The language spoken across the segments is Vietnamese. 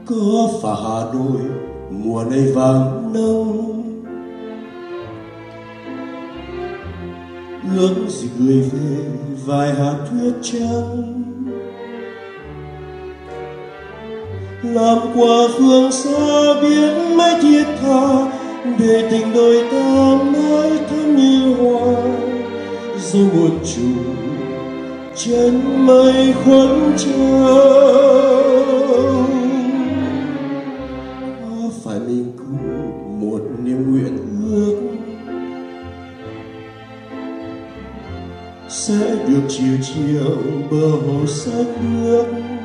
Có phải Hà Nội mùa này vàng nông, ước gì gửi về vài hạt tuyết trắng, làm qua phương xa biển mây thiết tha, để tình đôi ta mãi thắm như hoa. Dẫu buồn trùng chân mây khuất trắng, có phải mình cùng một niềm nguyện ước sẽ được chiều chiều bờ hồ xanh nước,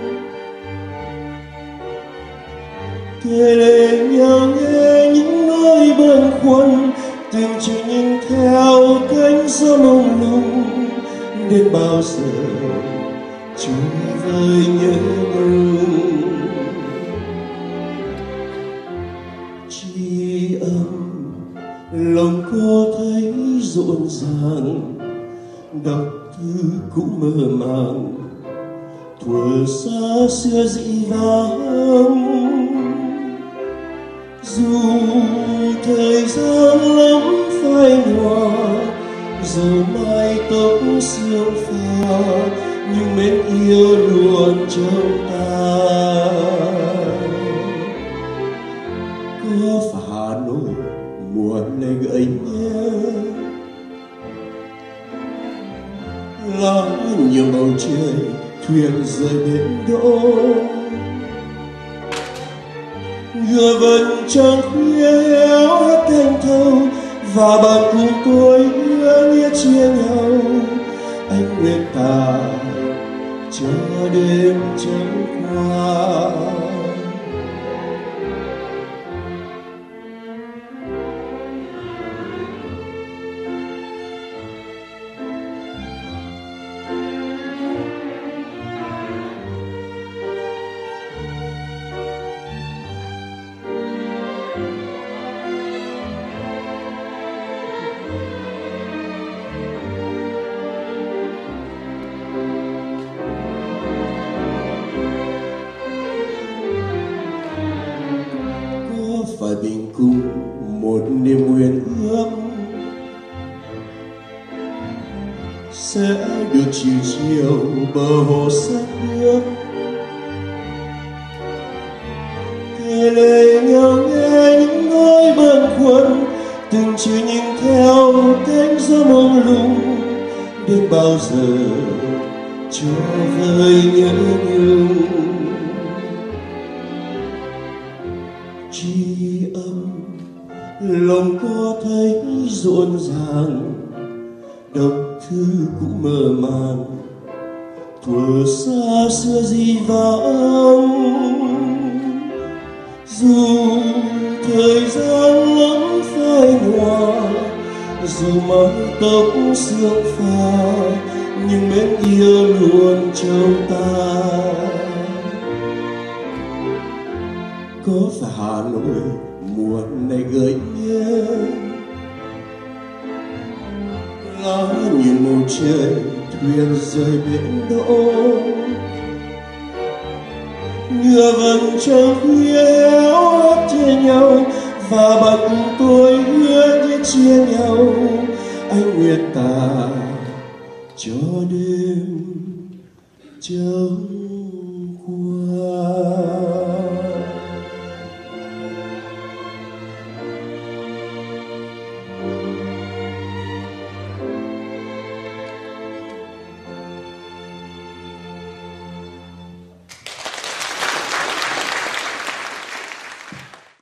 kể lệ nhau nghe những nỗi bâng khuâng, từng chỉ nhìn theo cánh gió mông lung. Đến bao giờ trôi vơi nhớ nhung, tri âm lòng có thấy rộn ràng, đọc thư cũng mơ màng thuở xa xưa dĩ vãng. Dù thời gian lắm phai nhòa, dù mái tóc sương pha, nhưng mến yêu luôn trong ta. Có phải Hà Nội mùa này gợi nhớ lá nhiều bầu trời thuyền rời bến đỗ, ngựa vần trăng khuya héo hắt thanh thâu, và bạn cùng tôi hứa nghĩa chia nhau. Anh nguyện ta cho đêm trắng qua. Phải bình cùng một niềm nguyện ước sẽ được chiều chiều bờ hồ xanh nước, kể lệ nhau nghe những nỗi bâng khuâng, từng chỉ nhìn theo cánh gió mông lung. Đến bao giờ cho vơi nhớ nhung, tri âm lòng có thấy rộn ràng, đọc thư cũng mơ màng thuở xa xưa dĩ vãng. Dù thời gian lắm phai nhòa, dù mái tóc sương pha, nhưng mến yêu luôn trong ta. Có phải Hà Nội mùa này gợi nhớ lá như màu trời thuyền rời bến đỗ, ngựa vần trăng khuya héo hắt chia nhau, và bạn cùng tôi hứa nghĩa chia nhau. Anh nguyện ta cho đêm trắng qua.